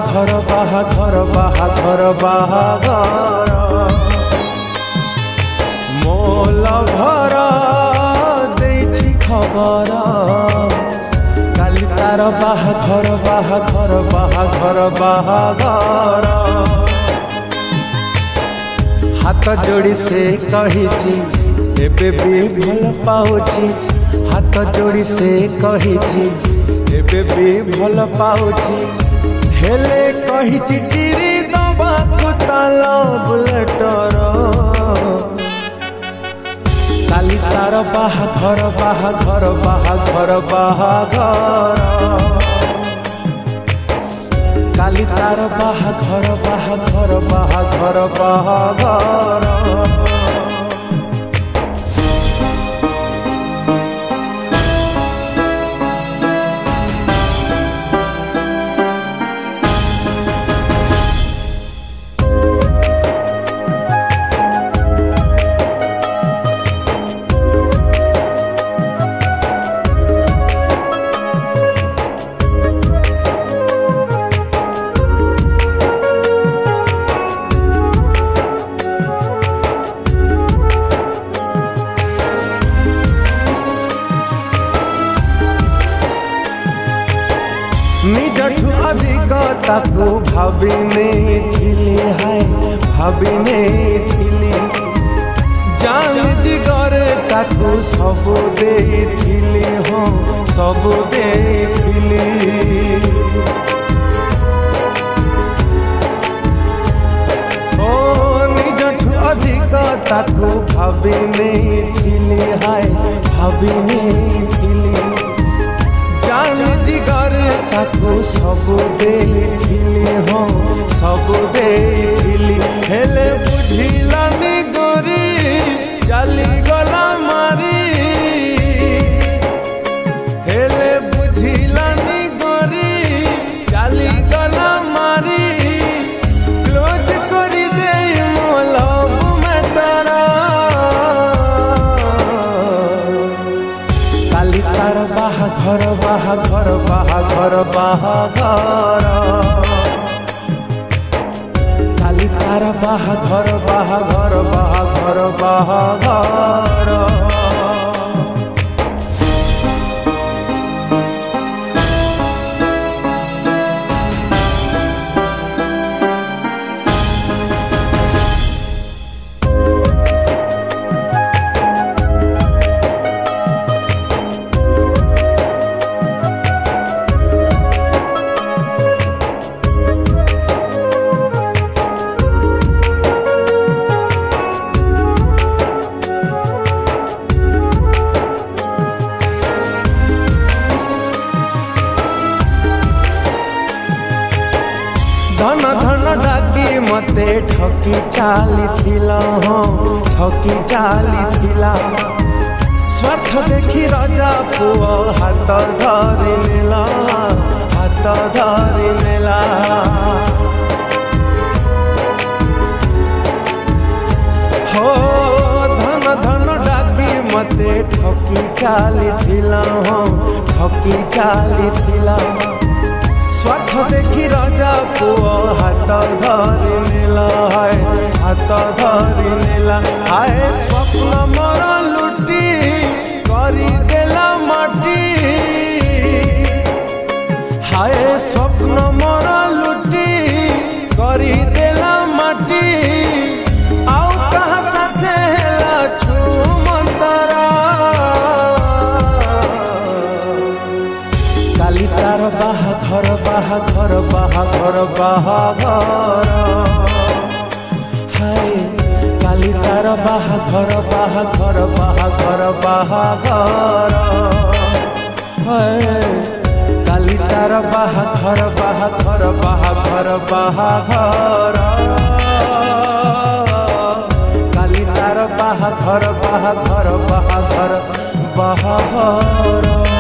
ବାହାଘର ମୋଲ ଘର ଦେଇଛି ଖବର କାଲି ତାର ବାହାଘର हाथ जोड़ी से कहिची एबे भी भल पाउची हाथ जोड़ी से कहिची एबे भी भल पाउची हेले कहिची चिरी दबा कुताला बुलेटर काली तार बाहाघर काली तार बाहाघर निजठू अधिक ताकू भाभी नहीं थिली हाय भाभी नहीं थिली जान जिगर ताकू सब दे थिली हो सब दे थिली ओ निजठू अधिक ताकू भाभी नहीं थिली हाय भाभी नहीं थिली जान जिगर ताकू सब देली हो सब देली हेले बुझिलानी गोरी चली गला मारी हेले बुझिलानी गोरी चली गला मारी क्लोज करी दे मोलब मैटर काली तार बाहाघर काली तार बाहाघर धन धन डाकी मते ठकी चाली थिला हो ठकी चाली थिला स्वार्थ देखी राजा पुओ हाथ धरि नेला हो धन धन डाकी मते ठकी चाली थिला हो ठकी चाली थिला स्वार्थ देखी राजा पुओ हाथ धरि नेला हाय स्वप्न मोर लुटी करी देला माटी हाय स्वप्न मोर लुटी करी देला माटी आउ कहा साथे हेला छुमंतरा काली तार बाहाघर हाय काली तार बाहाघर हाय काली तार बाहाघर काली तार बाहाघर